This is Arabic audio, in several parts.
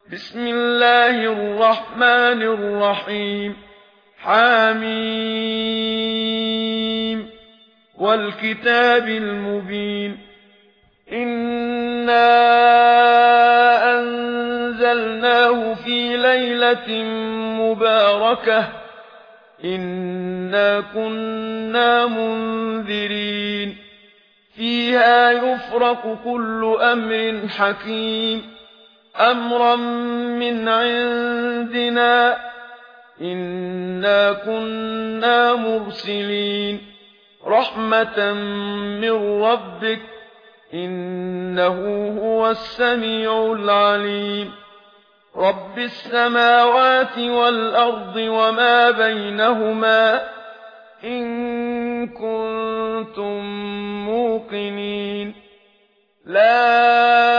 بسم الله الرحمن الرحيم. حميم والكتاب المبين. إنا أنزلناه في ليلة مباركة إنا كنا منذرين فيها يفرق كل أمر حكيم أمرا من عندنا إنا كنا مرسلين رحمة من ربك إنه هو السميع العليم. رب السماوات والأرض وما بينهما إن كنتم موقنين لا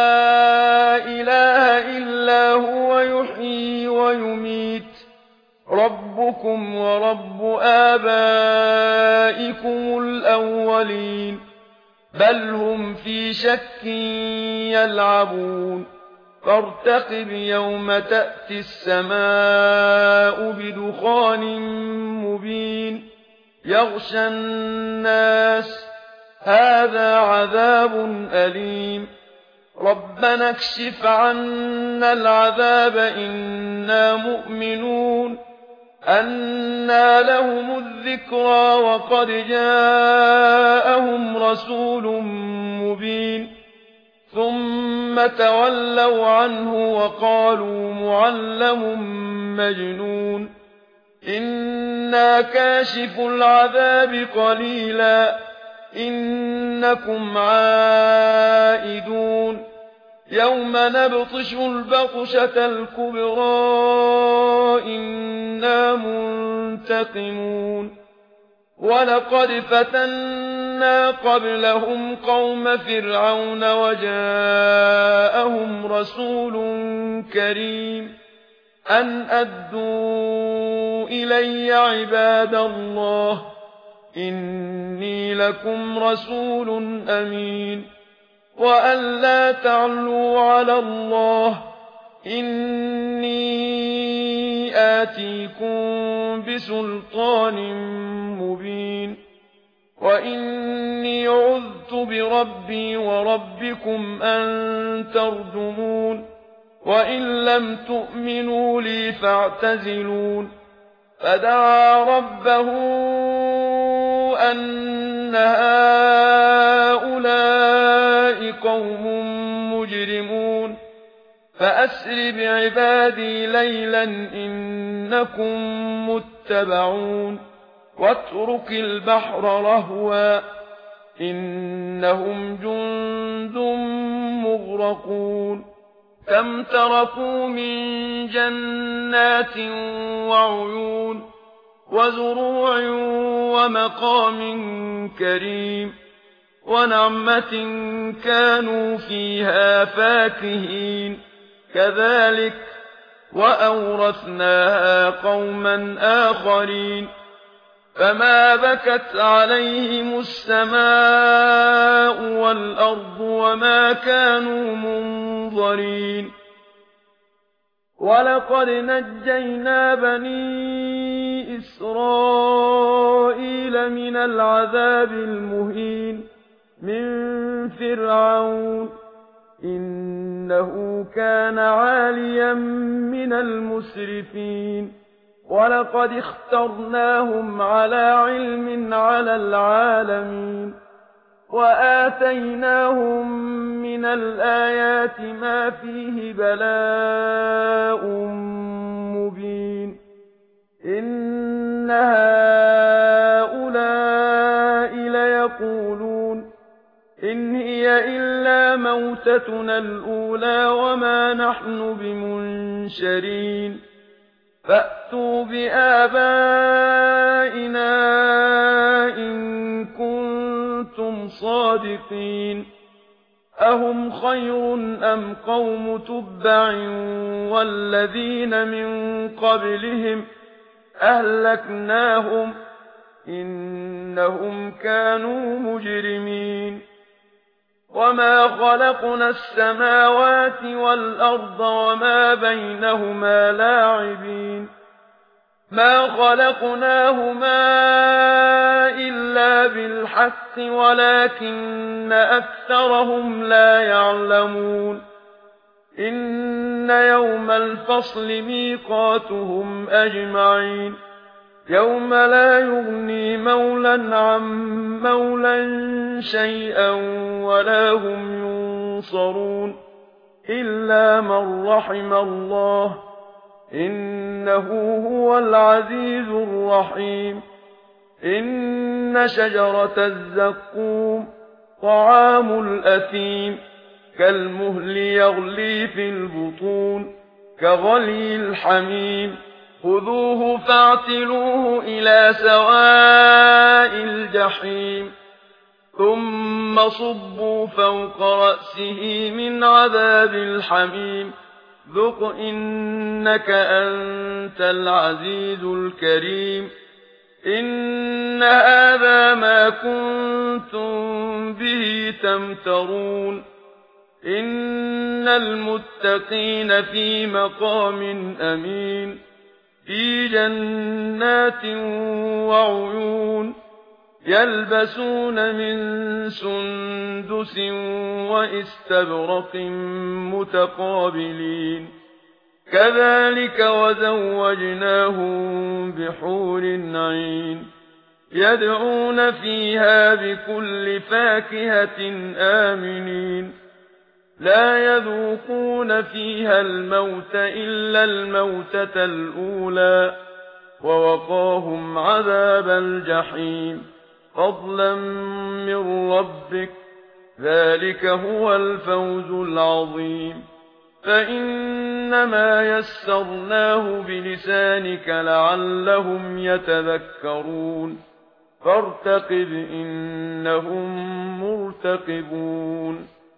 إله إلا هو يحيي ويميت ربكم ورب آبائكم الأولين بل هم في شك يلعبون فارتقب يوم تأتي السماء بدخان مبين يغشى الناس هذا عذاب أليم ربنا اكشف عنا العذاب إنا مؤمنون أنى لهم الذكرى وقد جاءهم رسول مبين ثم تولوا عنه وقالوا معلم مجنون إنا كاشف العذاب قليلا إنكم عائدون يوم نبطش البطشة الكبرى إنا منتقمون ولقد فتنا قبلهم قوم فرعون وجاءهم رسول كريم أن أدوا إلي عباد الله إني لكم رسول أمين وأن لا تعلوا على الله إني آتيكم بسلطان مبين وإني عذت بربي وربكم أن ترجمون وإن لم تؤمنوا لي فاعتزلون فدعا ربه أن هؤلاء قوم مجرمون فأسر بعبادي ليلا إنكم متبعون واترك البحر رهوا إنهم جند مغرقون كم تركوا من جنات وعيون وزروع ومقام كريم ونعمة كانوا فيها فاكهين كذلك وأورثناها قوما آخرين فما بكت عليهم السماء والأرض وما كانوا منظرين ولقد نجينا بني إسرائيل من العذاب المهين من فرعون إنه كان عاليا من المسرفين ولقد اخترناهم على علم على العالمين وآتيناهم من الآيات ما فيه بلاء مبين إن هؤلاء ليقولون إن هي إلا موتتنا الأولى وما نحن بمنشرين فأتوا بآبائنا إن كنتم صادقين أهم خير أم قوم تبع والذين من قبلهم أهلكناهم إنهم كانوا مجرمين وما خلقنا السماوات والأرض وما بينهما لاعبين ما خلقناهما إلا بالحق ولكن أكثرهم لا يعلمون إن يوم الفصل ميقاتهم أجمعين يوم لا يغني مولى عن مولى شيئا ولا هم ينصرون إلا من رحم الله إنه هو العزيز الرحيم إن شجرة الزقوم طعام الأثيم كالمهل يغلي في البطون كغلي الحميم خذوه فاعتلوه إلى سواء الجحيم ثم صبوا فوق رأسه من عذاب الحميم ذق إنك أنت العزيز الكريم إن هذا ما كنتم به تمترون إن المتقين في مقام أمين في جنات وعيون يلبسون من سندس واستبرق متقابلين كذلك وزوجناهم بحور عين يدعون فيها بكل فاكهة آمنين لا يذوقون فيها الموت إلا الموتة الأولى ووقاهم عذاب الجحيم فضلا من ربك ذلك هو الفوز العظيم فإنما يسرناه بلسانك لعلهم يتذكرون فارتقب إنهم مرتقبون